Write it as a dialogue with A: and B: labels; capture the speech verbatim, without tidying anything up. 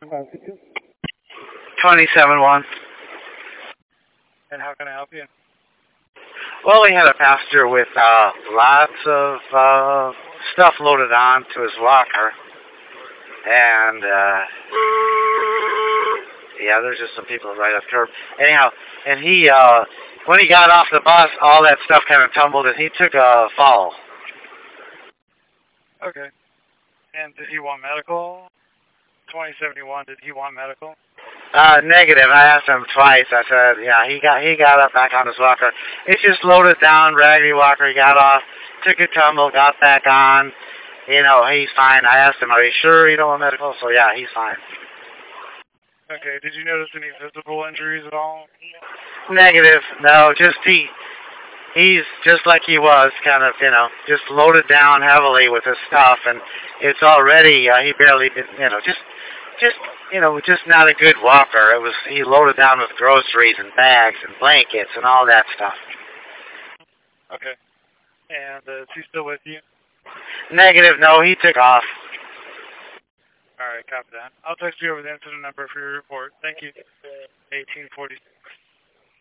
A: twenty-seven one.
B: And how can I help you?
A: Well, we had a passenger with uh, lots of uh, stuff loaded on to his walker. And, uh, yeah, there's just some people right up curb. Anyhow, and he, uh, when he got off the bus, all that stuff kind of tumbled, and he took a fall.
B: Okay. And did he want medical? twenty seventy-one, did he want medical?
A: Uh, negative. I asked him twice. I said, yeah, he got he got up back on his walker. It's just loaded down, raggedy walker. He got off, took a tumble, got back on. You know, he's fine. I asked him, are you sure you don't want medical? So, yeah, he's fine.
B: Okay. Did you notice any visible injuries at all?
A: Negative. No, just he, he's just like he was, kind of, you know, just loaded down heavily with his stuff, and it's already, uh, he barely did, you know, just, just, you know, just not a good walker. It was, he loaded down with groceries and bags and blankets and all that stuff.
B: Okay. And uh, is he still with you?
A: Negative. No, he took off.
B: All right, copy that. I'll text you over the incident number for your report. Thank you. eighteen forty.